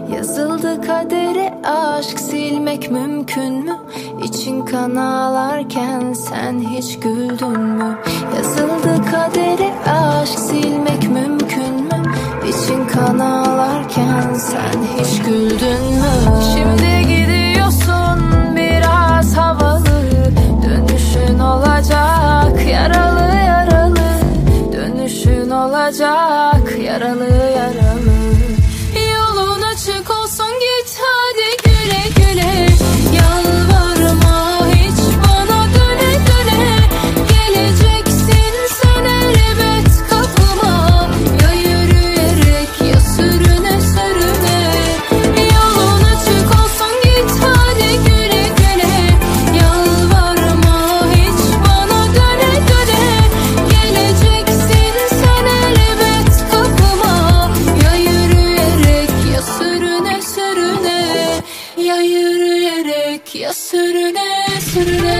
Yazıldı kadere aşk silmek mümkün mü? İçin kan ağlarken sen hiç güldün mü? Yazıldı kadere aşk silmek mümkün mü? İçin kan ağlarken sen hiç güldün mü? Şimdi gidiyorsun biraz havalı, dönüşün olacak yaralı yaralı. Dönüşün olacak yaralı yaralı. Yolun açık olsun, git hadi güle güle. Yalvarma hiç bana döne döne. Geleceksin sen elbet kapıma. Ya yürüyerek ya sürüne sürüne. Yolun açık olsun, git hadi güle güle. Yalvarma hiç bana döne döne. Geleceksin sen elbet kapıma. Ya yürüyerek ya sürüne sürüne. Ya yürüyerek ya sürüne sürüne.